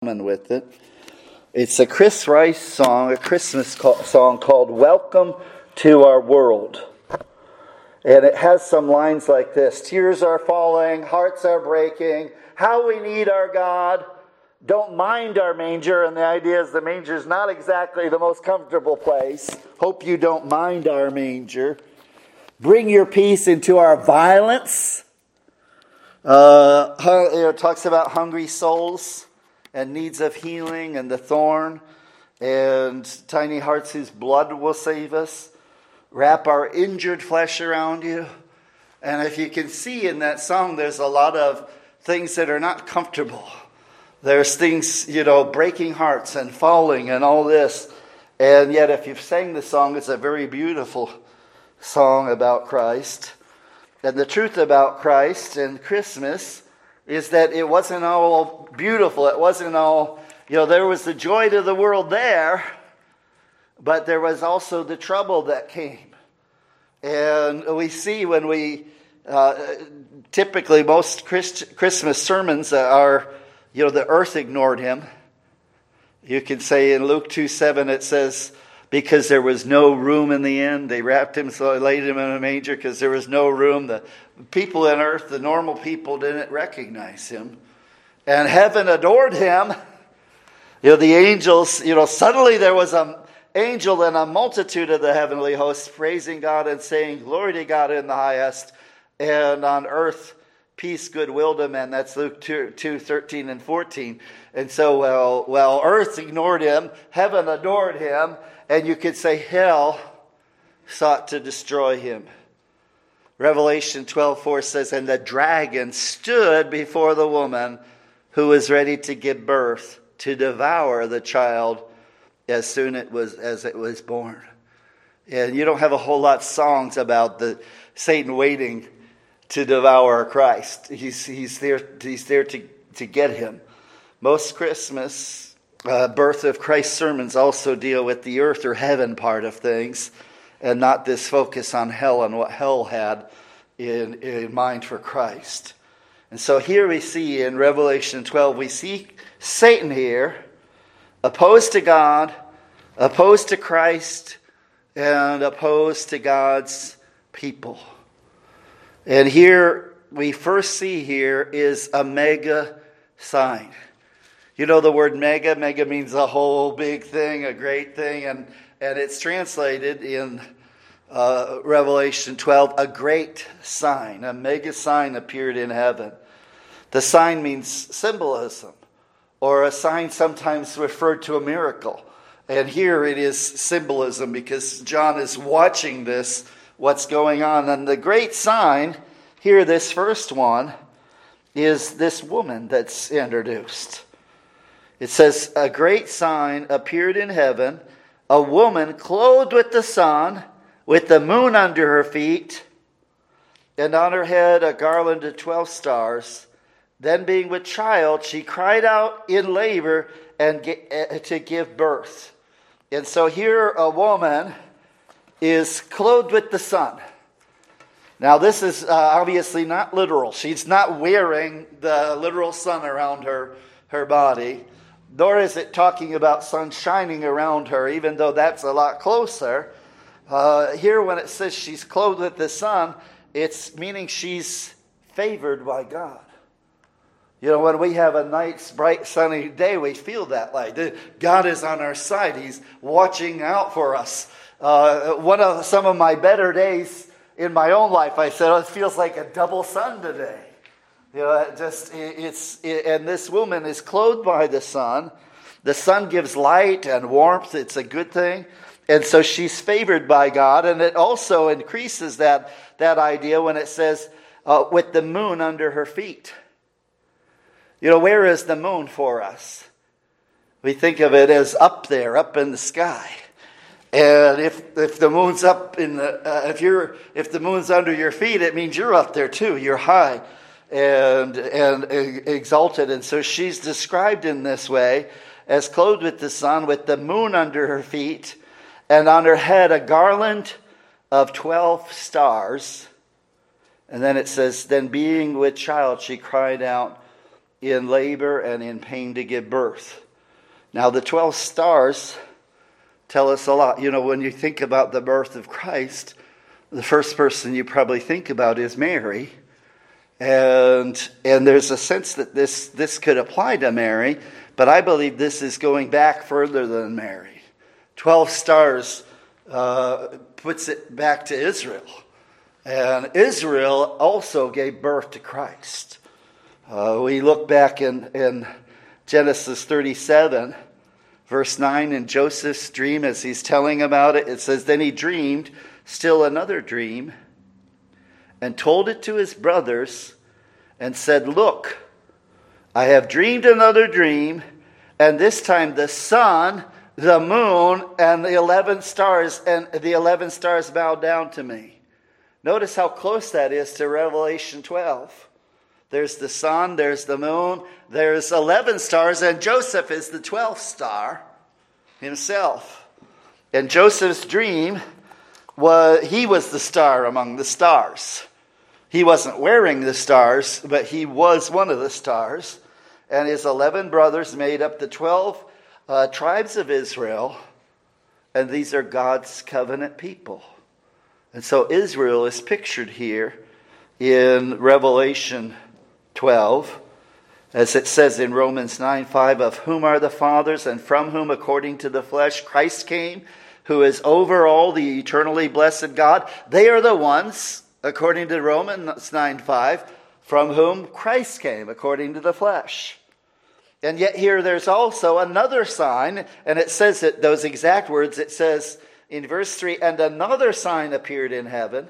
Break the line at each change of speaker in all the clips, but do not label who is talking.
With it. It's a Chris Rice song, a Christmas song called Welcome to Our World. And it has some lines like this: tears are falling, hearts are breaking, how we need our God. Don't mind our manger. And the idea is the manger is not exactly the most comfortable place. Hope you don't mind our manger. Bring your peace into our violence. It talks about hungry souls and needs of healing, and the thorn, and tiny hearts whose blood will save us. Wrap our injured flesh around you. And if you can see in that song, there's a lot of things that are not comfortable. There's things, breaking hearts and falling and all this. And yet if you've sang the song, it's a very beautiful song about Christ. And the truth about Christ and Christmas is that it wasn't all beautiful. It wasn't all, there was the joy to the world there, but there was also the trouble that came. And we see when we, typically most Christmas sermons are, the earth ignored him. You can say in Luke 2:7 it says, because there was no room in the inn, they wrapped him, so they laid him in a manger because there was no room. The people on earth, the normal people, didn't recognize him. And heaven adored him. The angels, suddenly there was an angel and a multitude of the heavenly hosts praising God and saying, glory to God in the highest, and on earth peace, goodwill to men. That's Luke 2:13 and 14. And so, well, earth ignored him, heaven adored him, and you could say hell sought to destroy him. Revelation 12:4 says, and the dragon stood before the woman who was ready to give birth to devour the child as soon as it was born. And you don't have a whole lot of songs about Satan waiting to devour Christ. He's there to get him. Most Christmas birth of Christ sermons also deal with the earth or heaven part of things, and not this focus on hell and what hell had in mind for Christ. And so here we see in Revelation 12, we see Satan here, opposed to God, opposed to Christ, and opposed to God's people. And here we first see here is a mega sign. The word mega means a whole big thing, a great thing, and it's translated in Revelation 12, a great sign. A mega sign appeared in heaven. The sign means symbolism, or a sign sometimes referred to a miracle. And here it is symbolism because John is watching this, what's going on. And the great sign, here this first one, is this woman that's introduced. It says, a great sign appeared in heaven, a woman clothed with the sun, with the moon under her feet, and on her head a garland of 12 stars. Then being with child, she cried out in labor and to give birth. And so here a woman is clothed with the sun. Now this is obviously not literal. She's not wearing the literal sun around her body. Nor is it talking about sun shining around her, even though that's a lot closer. Here when it says she's clothed with the sun, it's meaning she's favored by God. When we have a nice, bright, sunny day, we feel that way. God is on our side. He's watching out for us. Some of my better days in my own life, I said, it feels like a double sun today. And this woman is clothed by the sun. The sun gives light and warmth. It's a good thing. And so she's favored by God. And it also increases that idea when it says, with the moon under her feet. Where is the moon for us? We think of it as up there, up in the sky. And if the moon's up in if the moon's under your feet, it means you're up there too. You're high and exalted. And so she's described in this way, as clothed with the sun, with the moon under her feet, and on her head a garland of 12 stars. And then it says, then being with child, she cried out in labor and in pain to give birth. Now, the 12 stars tell us a lot. You know, when you think about the birth of Christ, the first person you probably think about is Mary. And there's a sense that this could apply to Mary, but I believe this is going back further than Mary. 12 stars puts it back to Israel. And Israel also gave birth to Christ. We look back in Genesis 37, verse 9, in Joseph's dream, as he's telling about it, it says, "Then he dreamed still another dream, and told it to his brothers, and said, 'Look, I have dreamed another dream, and this time the sun, the moon, and the 11 stars bowed down to me.'" Notice how close that is to Revelation 12. There's the sun, there's the moon, there's 11 stars, and Joseph is the 12th star himself. And Joseph's dream he was the star among the stars. He wasn't wearing the stars, but he was one of the stars. And his 11 brothers made up the 12 tribes of Israel. And these are God's covenant people. And so Israel is pictured here in Revelation 12. As it says in Romans 9:5, "Of whom are the fathers, and from whom, according to the flesh, Christ came, who is over all, the eternally blessed God." They are the ones, according to Romans 9:5, from whom Christ came, according to the flesh. And yet here there's also another sign, and it says it, those exact words, it says in verse 3, "And another sign appeared in heaven.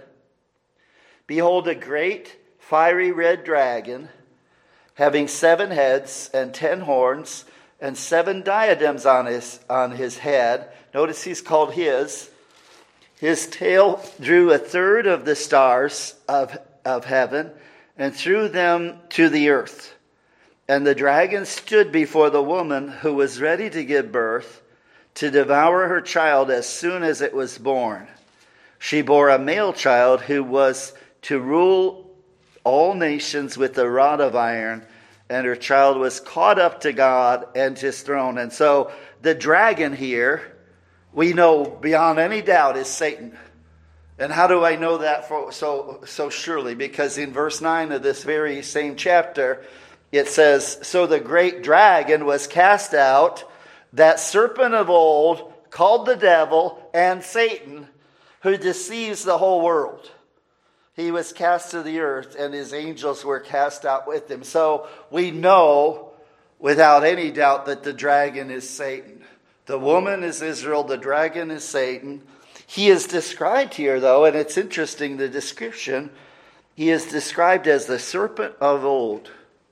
Behold, a great fiery red dragon, having 7 heads and 10 horns, and 7 diadems on his head." Notice he's called his. "His tail drew a third of the stars of heaven, and threw them to the earth. And the dragon stood before the woman who was ready to give birth, to devour her child as soon as it was born. She bore a male child who was to rule all nations with a rod of iron, and her child was caught up to God and his throne." And so the dragon here, we know beyond any doubt, is Satan. And how do I know that so surely? Because in verse 9 of this very same chapter, it says, "So the great dragon was cast out, that serpent of old, called the devil and Satan, who deceives the whole world. He was cast to the earth, and his angels were cast out with him." So we know without any doubt that the dragon is Satan. The woman is Israel, the dragon is Satan. He is described here, though, and it's interesting, the description. He is described as the serpent of old,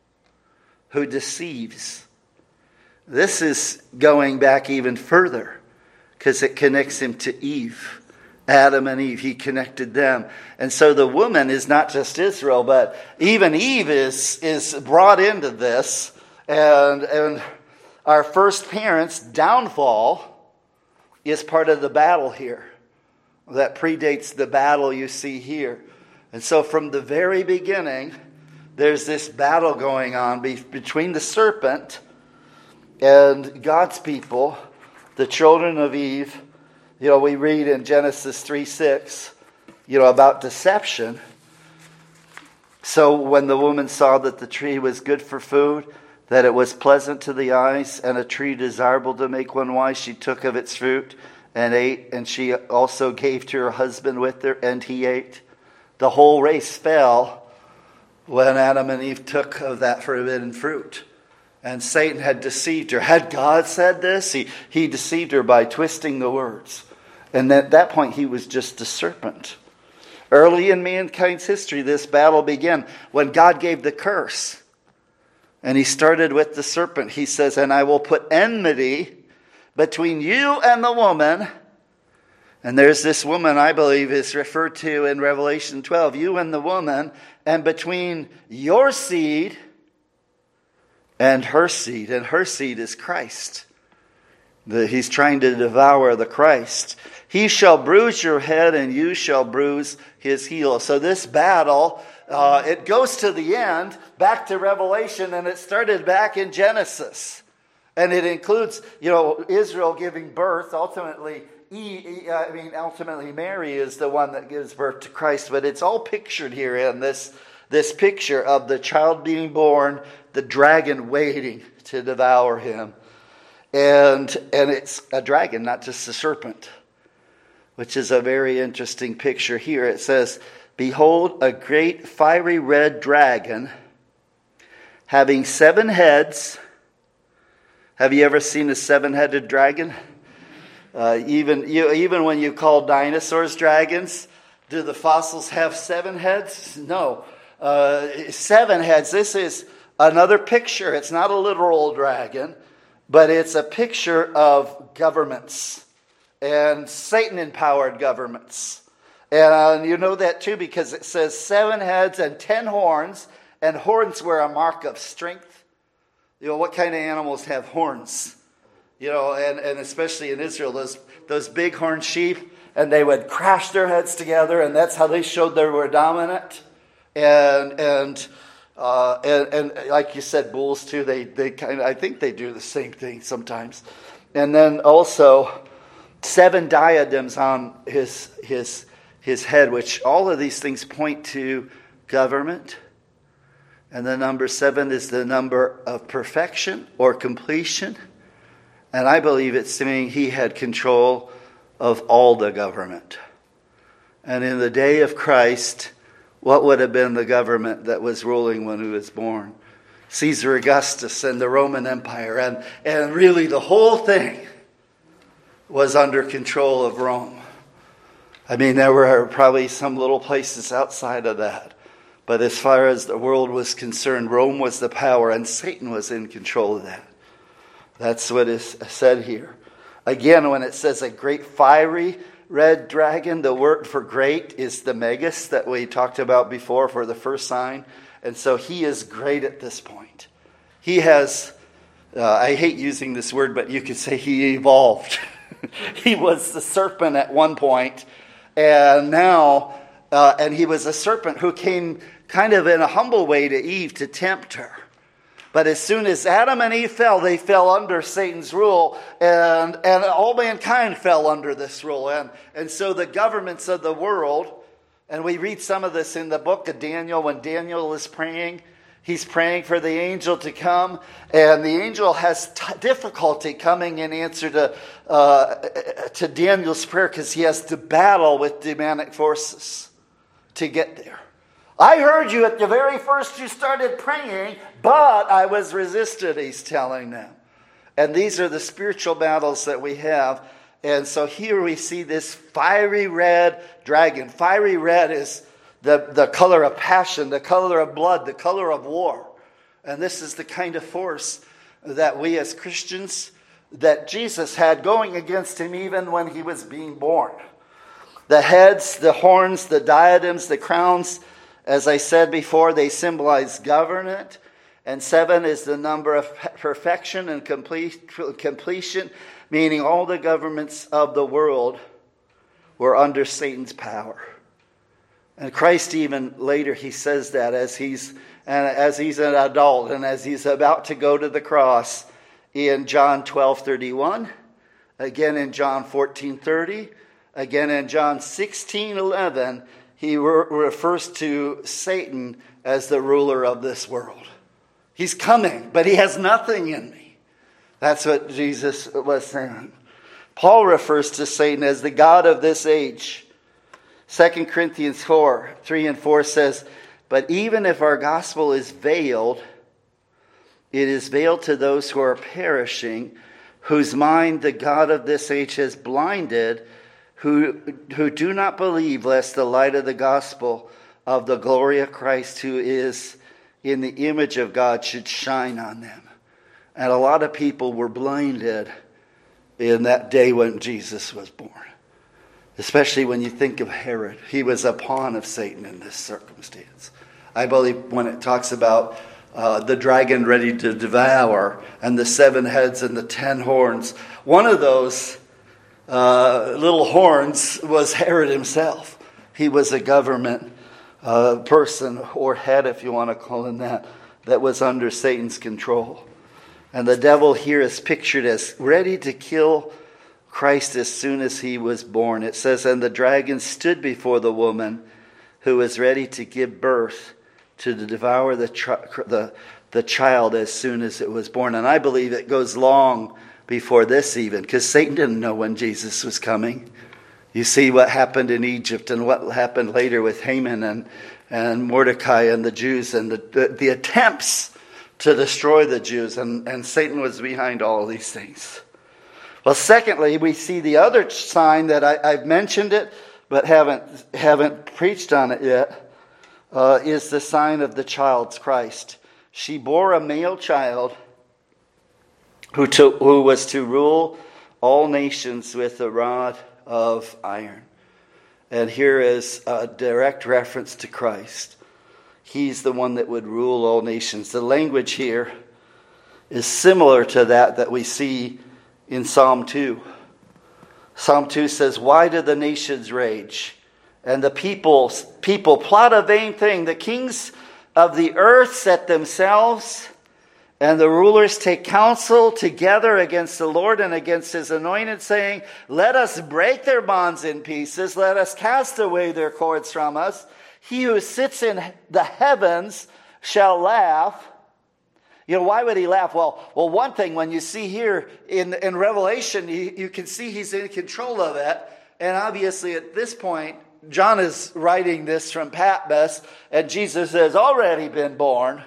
who deceives. This is going back even further, because it connects him to Eve. Adam and Eve, he connected them. And so the woman is not just Israel, but even Eve is brought into this. And our first parents' downfall is part of the battle here that predates the battle you see here. And so from the very beginning, there's this battle going on between the serpent and God's people, the children of Eve. You know, we read in Genesis 3:6, about deception. "So when the woman saw that the tree was good for food, that it was pleasant to the eyes, and a tree desirable to make one wise, she took of its fruit and ate, and she also gave to her husband with her, and he ate." The whole race fell when Adam and Eve took of that forbidden fruit. And Satan had deceived her. Had God said this? He deceived her by twisting the words. And at that point, he was just a serpent. Early in mankind's history, this battle began when God gave the curse. And he started with the serpent. He says, "And I will put enmity between you and the woman." And there's this woman, I believe, is referred to in Revelation 12. "You and the woman, and between your seed and her seed." And her seed is Christ. He's trying to devour the Christ. "He shall bruise your head, and you shall bruise his heel." So this battle It goes to the end, back to Revelation, and it started back in Genesis. And it includes, Israel giving birth. Ultimately, ultimately Mary is the one that gives birth to Christ. But it's all pictured here in this picture of the child being born, the dragon waiting to devour him. And it's a dragon, not just a serpent, which is a very interesting picture here. It says, "Behold, a great fiery red dragon, having 7 heads." Have you ever seen a 7-headed dragon? Even when you call dinosaurs dragons, do the fossils have 7 heads? No. 7 heads. This is another picture. It's not a literal dragon, but it's a picture of governments and Satan-empowered governments. And you know that too because it says 7 heads and 10 horns, and horns were a mark of strength. What kind of animals have horns? And especially in Israel, those big-horned sheep, and they would crash their heads together, and that's how they showed they were dominant. And like you said, bulls too. They I think they do the same thing sometimes. And then also 7 diadems on his head, which all of these things point to government. And the number 7 is the number of perfection or completion. And I believe it's saying he had control of all the government. And in the day of Christ, what would have been the government that was ruling when he was born? Caesar Augustus and the Roman Empire. And really the whole thing was under control of Rome. There were probably some little places outside of that. But as far as the world was concerned, Rome was the power and Satan was in control of that. That's what is said here. Again, when it says a great fiery red dragon, the word for great is the megas that we talked about before for the first sign. And so he is great at this point. He has, I hate using this word, but you could say he evolved. He was the serpent at one point, and now, and he was a serpent who came kind of in a humble way to Eve to tempt her. But as soon as Adam and Eve fell, they fell under Satan's rule, and all mankind fell under this rule. And so the governments of the world, and we read some of this in the book of Daniel, when Daniel is praying, he's praying for the angel to come, and the angel has difficulty coming in answer to Daniel's prayer because he has to battle with demonic forces to get there. I heard you at the very first you started praying, but I was resisted, he's telling them. And these are the spiritual battles that we have. And so here we see this fiery red dragon. Fiery red is the color of passion, the color of blood, the color of war. And this is the kind of force that we as Christians, that Jesus had going against him even when he was being born. The heads, the horns, the diadems, the crowns, as I said before, they symbolize government. And 7 is the number of perfection and completion, meaning all the governments of the world were under Satan's power. And Christ even later, he says that as he's an adult and as he's about to go to the cross in John 12:31, again in John 14:30, again in John 16:11, he refers to Satan as the ruler of this world. He's coming, but he has nothing in me. That's what Jesus was saying. Paul refers to Satan as the god of this age. 2 Corinthians 4:3 and 4 says, "But even if our gospel is veiled, it is veiled to those who are perishing, whose mind the god of this age has blinded, who do not believe, lest the light of the gospel of the glory of Christ, who is in the image of God, should shine on them." And a lot of people were blinded in that day when Jesus was born. Especially when you think of Herod. He was a pawn of Satan in this circumstance. I believe when it talks about the dragon ready to devour and the 7 heads and the 10 horns, one of those little horns was Herod himself. He was a government person or head, if you want to call him that was under Satan's control. And the devil here is pictured as ready to kill Christ as soon as he was born. It says, and the dragon stood before the woman who was ready to give birth to devour the child as soon as it was born. And I believe it goes long before this even, because Satan didn't know when Jesus was coming. You see what happened in Egypt and what happened later with Haman and Mordecai and the Jews and the attempts to destroy the Jews. And Satan was behind all of these things. Well, secondly, we see the other sign that I've mentioned it, but haven't preached on it yet, is the sign of the child's Christ. She bore a male child who was to rule all nations with a rod of iron. And here is a direct reference to Christ. He's the one that would rule all nations. The language here is similar to that we see in Psalm 2. Psalm 2 says, why do the nations rage? And the people plot a vain thing. The kings of the earth set themselves, and the rulers take counsel together against the Lord and against his anointed, saying, let us break their bonds in pieces. Let us cast away their cords from us. He who sits in the heavens shall laugh. You know, why would he laugh? Well, one thing, when you see here in Revelation, you can see he's in control of it. And obviously at this point, John is writing this from Patmos, and Jesus has already been born.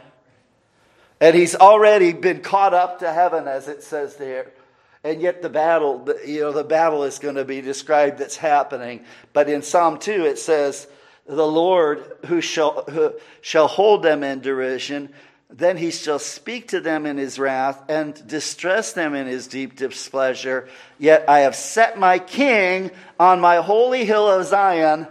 And he's already been caught up to heaven, as it says there. And yet the battle is going to be described that's happening. But in Psalm 2 it says, the Lord who shall hold them in derision, then he shall speak to them in his wrath and distress them in his deep displeasure. Yet I have set my king on my holy hill of Zion.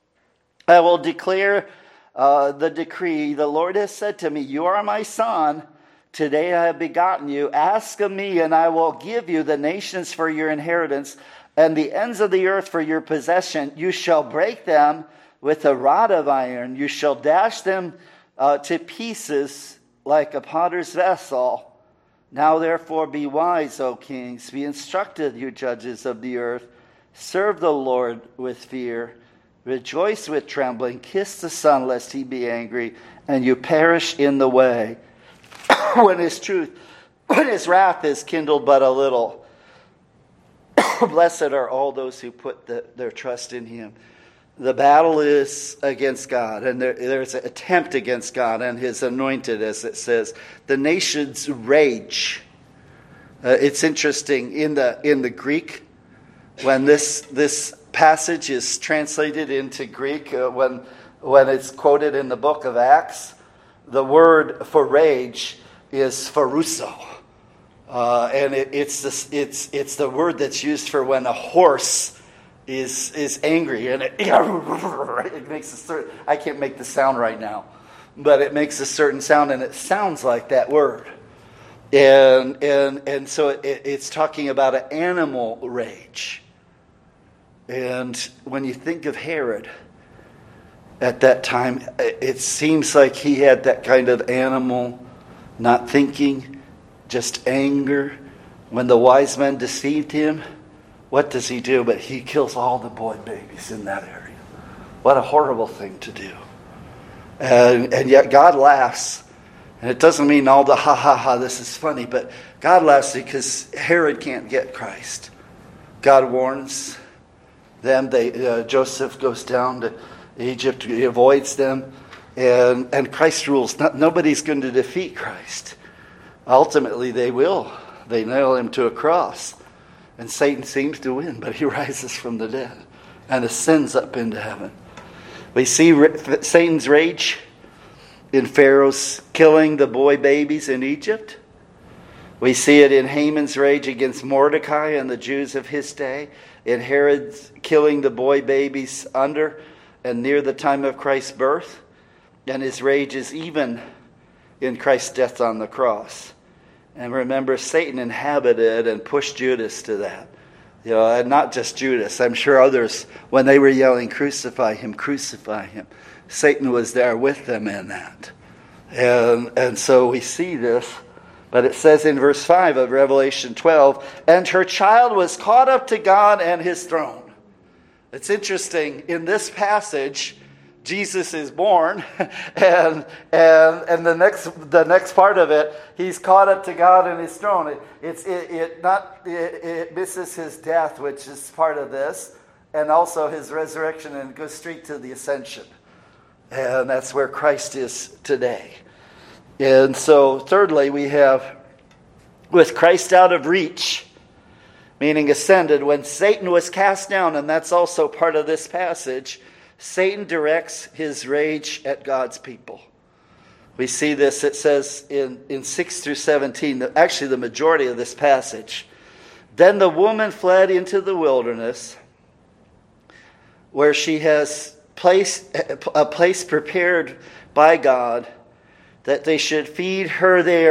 I will declare the decree. The Lord has said to me, you are my son. Today I have begotten you. Ask of me, and I will give you the nations for your inheritance and the ends of the earth for your possession. You shall break them with a rod of iron. You shall dash them to pieces like a potter's vessel. Now therefore be wise, O kings. Be instructed, you judges of the earth. Serve the Lord with fear. Rejoice with trembling. Kiss the Son, lest he be angry, and you perish in the way. when his wrath is kindled but a little. Blessed are all those who put their trust in him. The battle is against God, and there's an attempt against God and his anointed, as it says. The nations rage. It's interesting, in the Greek, when this passage is translated into Greek, when it's quoted in the book of Acts, the word for rage is pharuso. And it's the word that's used for when a horse is angry, and it makes a certain, I can't make the sound right now, but it makes a certain sound, and it sounds like that word. And so it's talking about an animal rage. And when you think of Herod at that time, it seems like he had that kind of animal, not thinking, just anger. When the wise men deceived him, what does he do? But he kills all the boy babies in that area. What a horrible thing to do. And yet God laughs. And it doesn't mean all the ha, this is funny. But God laughs because Herod can't get Christ. God warns them. Joseph goes down to Egypt. He avoids them. And Christ rules. Nobody's going to defeat Christ. Ultimately, they will. They nail him to a cross. And Satan seems to win, but he rises from the dead and ascends up into heaven. We see Satan's rage in Pharaoh's killing the boy babies in Egypt. We see it in Haman's rage against Mordecai and the Jews of his day. In Herod's killing the boy babies under and near the time of Christ's birth. And his rage is even in Christ's death on the cross. And remember, Satan inhabited and pushed Judas to that. And not just Judas. I'm sure others, when they were yelling, crucify him, Satan was there with them in that. And so we see this. But it says in verse 5 of Revelation 12, and her child was caught up to God and his throne. It's interesting. In this passage, Jesus is born, and the next part of it, he's caught up to God and his throne. It misses his death, which is part of this, and also his resurrection, and goes straight to the ascension. And that's where Christ is today. And so, thirdly, we have, with Christ out of reach, meaning ascended, when Satan was cast down, and that's also part of this passage, Satan directs his rage at God's people. We see this, it says in 6 through 17, actually the majority of this passage. Then the woman fled into the wilderness, where she has a place prepared by God, that they should feed her there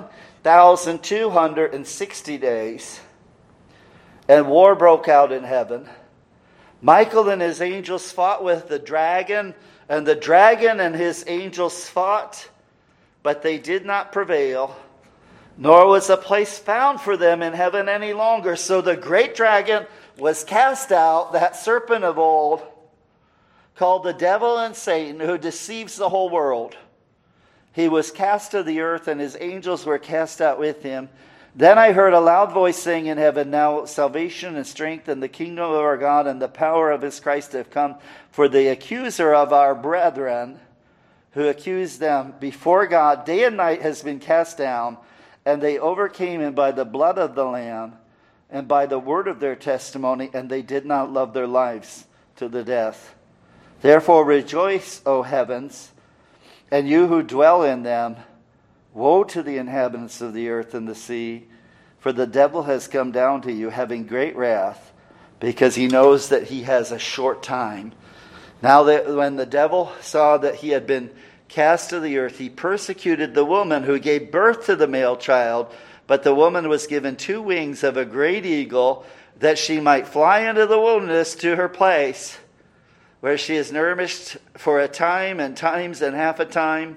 1,260 days. And war broke out in heaven. Michael and his angels fought with the dragon, and the dragon and his angels fought, but they did not prevail, nor was a place found for them in heaven any longer. So the great dragon was cast out, that serpent of old, called the devil and Satan, who deceives the whole world. He was cast to the earth, and his angels were cast out with him. Then I heard a loud voice saying in heaven, now salvation and strength and the kingdom of our God and the power of his Christ have come. For the accuser of our brethren, who accused them before God day and night, has been cast down, and they overcame him by the blood of the Lamb and by the word of their testimony, and they did not love their lives to the death. Therefore rejoice, O heavens, and you who dwell in them. Woe to the inhabitants of the earth and the sea, for the devil has come down to you, having great wrath, because he knows that he has a short time. Now that when the devil saw that he had been cast to the earth, he persecuted the woman who gave birth to the male child. But the woman was given 2 wings of a great eagle, that she might fly into the wilderness to her place, where she is nourished for a time and times and half a time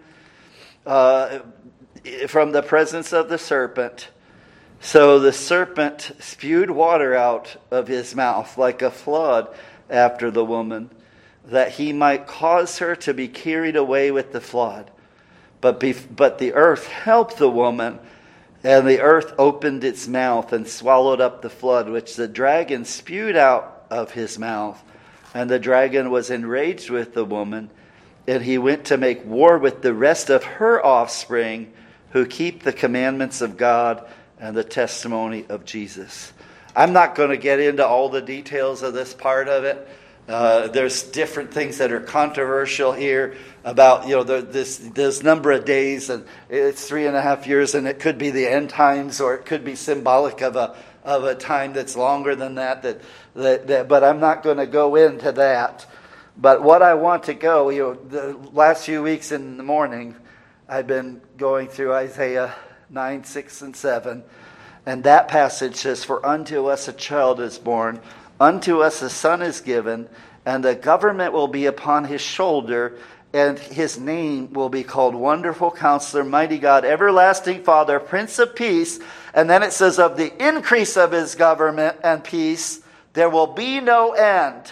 from the presence of the serpent. So the serpent spewed water out of his mouth like a flood after the woman, that he might cause her to be carried away with the flood. But the earth helped the woman, and the earth opened its mouth and swallowed up the flood, which the dragon spewed out of his mouth. And the dragon was enraged with the woman, and he went to make war with the rest of her offspring, who keep the commandments of God and the testimony of Jesus. I'm not going to get into all the details of this part of it. There's different things that are controversial here about, this number of days, and it's 3.5 years, and it could be the end times, or it could be symbolic of a time that's longer than that. But I'm not going to go into that. But what I want to go, the last few weeks in the morning, I've been going through Isaiah 9, 6, and 7. And that passage says, for unto us a child is born, unto us a son is given, and the government will be upon his shoulder, and his name will be called Wonderful Counselor, Mighty God, Everlasting Father, Prince of Peace. And then it says, of the increase of his government and peace, there will be no end,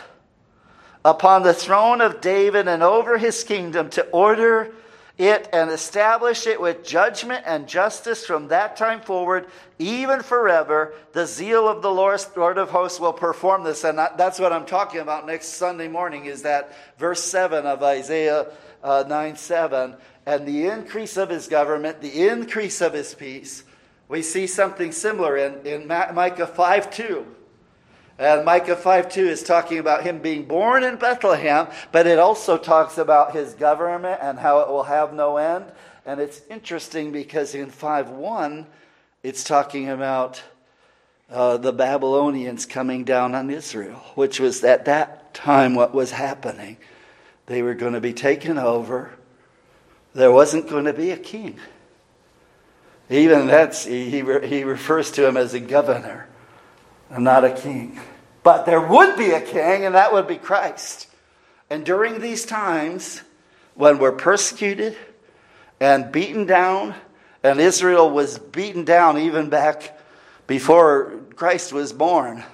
upon the throne of David and over his kingdom, to order it and establish it with judgment and justice from that time forward, even forever. The zeal of the Lord of hosts will perform this. And that's what I'm talking about next Sunday morning, is that verse 7 of Isaiah 9:7. And the increase of his government, the increase of his peace. We see something similar in Micah 5:2. And Micah 5:2 is talking about him being born in Bethlehem, but it also talks about his government and how it will have no end. And it's interesting because in 5:1, it's talking about the Babylonians coming down on Israel, which was at that time what was happening. They were going to be taken over. There wasn't going to be a king. Even he refers to him as a governor, and not a king. But there would be a king, and that would be Christ. And during these times, when we're persecuted and beaten down, and Israel was beaten down even back before Christ was born,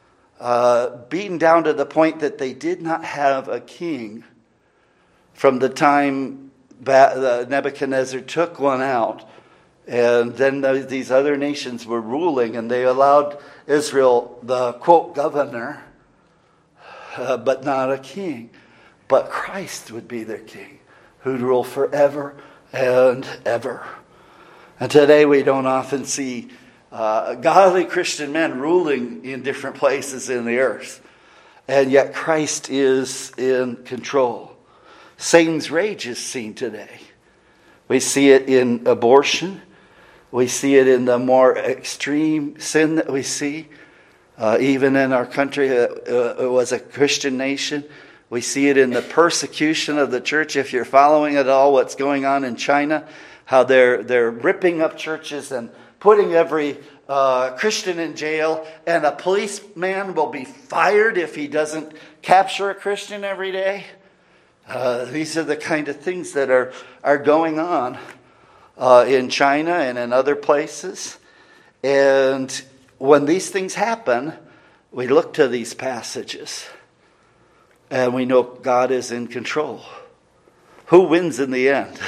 beaten down to the point that they did not have a king from the time Nebuchadnezzar took one out. And then these other nations were ruling, and they allowed Israel the, quote, governor, but not a king. But Christ would be their king, who'd rule forever and ever. And today we don't often see godly Christian men ruling in different places in the earth. And yet Christ is in control. Satan's rage is seen today. We see it in abortion. We see it in the more extreme sin that we see. Even in our country, it was a Christian nation. We see it in the persecution of the church. If you're following at all what's going on in China, how they're ripping up churches and putting every Christian in jail, and a policeman will be fired if he doesn't capture a Christian every day. These are the kind of things that are going on in China and in other places. And when these things happen, we look to these passages and we know God is in control. Who wins in the end?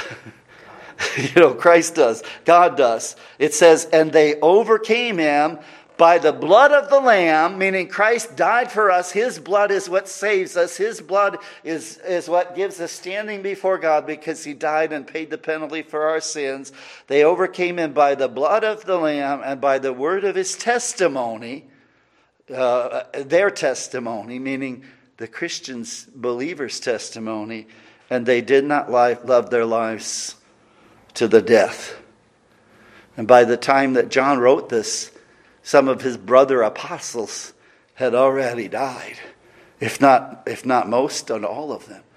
Christ does. God does. It says, and they overcame him by the blood of the Lamb, meaning Christ died for us. His blood is what saves us. His blood is what gives us standing before God, because he died and paid the penalty for our sins. They overcame him by the blood of the Lamb and by the word of his testimony, their testimony, meaning the Christians, believers' testimony, and they did not love their lives to the death. And by the time that John wrote this, some of his brother apostles had already died, if not most, and all of them.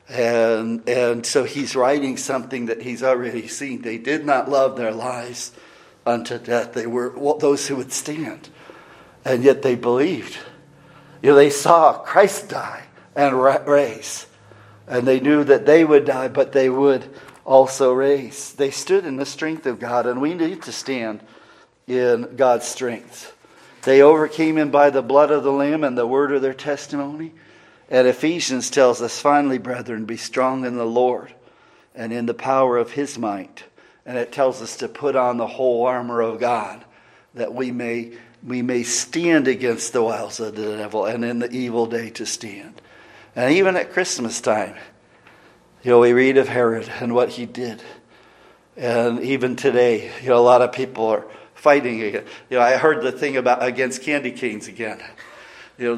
And so he's writing something that he's already seen. They did not love their lives unto death. They were those who would stand, and yet they believed. They saw Christ die and raise, and they knew that they would die, but they would also raise. They stood in the strength of God, and we need to stand in God's strength. They overcame him by the blood of the Lamb and the word of their testimony. And Ephesians tells us, finally, brethren, be strong in the Lord and in the power of his might. And it tells us to put on the whole armor of God, that we may stand against the wiles of the devil, and in the evil day to stand. And even at Christmas time, we read of Herod and what he did. And even today, a lot of people are fighting again. I heard the thing against candy canes again. You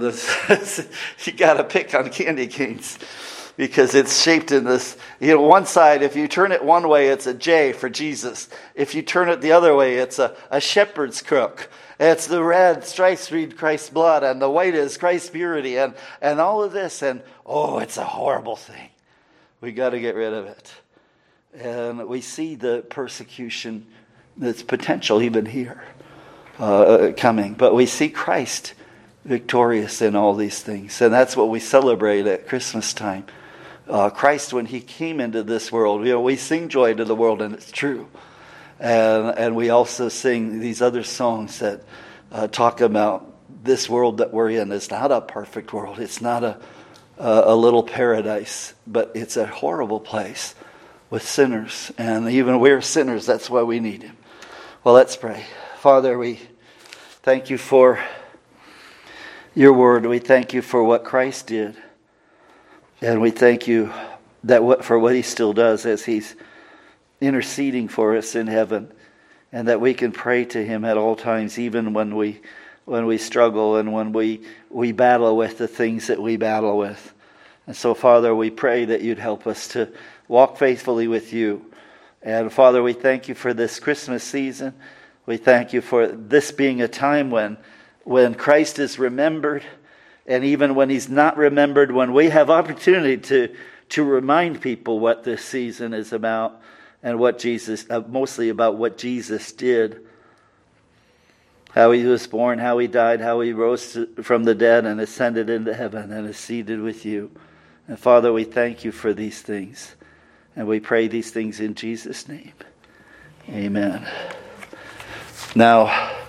got to pick on candy canes because it's shaped in this. One side, if you turn it one way, it's a J for Jesus. If you turn it the other way, it's a shepherd's crook. It's the red stripes read Christ's blood, and the white is Christ's purity, and all of this. And it's a horrible thing. We got to get rid of it. And we see the persecution that's potential even here coming. But we see Christ victorious in all these things. And that's what we celebrate at Christmas time. Christ, when he came into this world, we sing joy to the world, and it's true. And we also sing these other songs that talk about this world that we're in. It's not a perfect world. It's not a little paradise, but it's a horrible place with sinners. And even we're sinners. That's why we need him. Well, let's pray. Father, we thank you for your word. We thank you for what Christ did. And we thank you for what he still does as he's interceding for us in heaven. And that we can pray to him at all times, even when we struggle and when we battle with the things that we battle with. And so, Father, we pray that you'd help us to walk faithfully with you. And Father, we thank you for this Christmas season. We thank you for this being a time when Christ is remembered, and even when he's not remembered, when we have opportunity to remind people what this season is about, and what Jesus, mostly about what Jesus did. How he was born, how he died, how he rose from the dead and ascended into heaven and is seated with you. And Father, we thank you for these things. And we pray these things in Jesus' name. Amen. Now,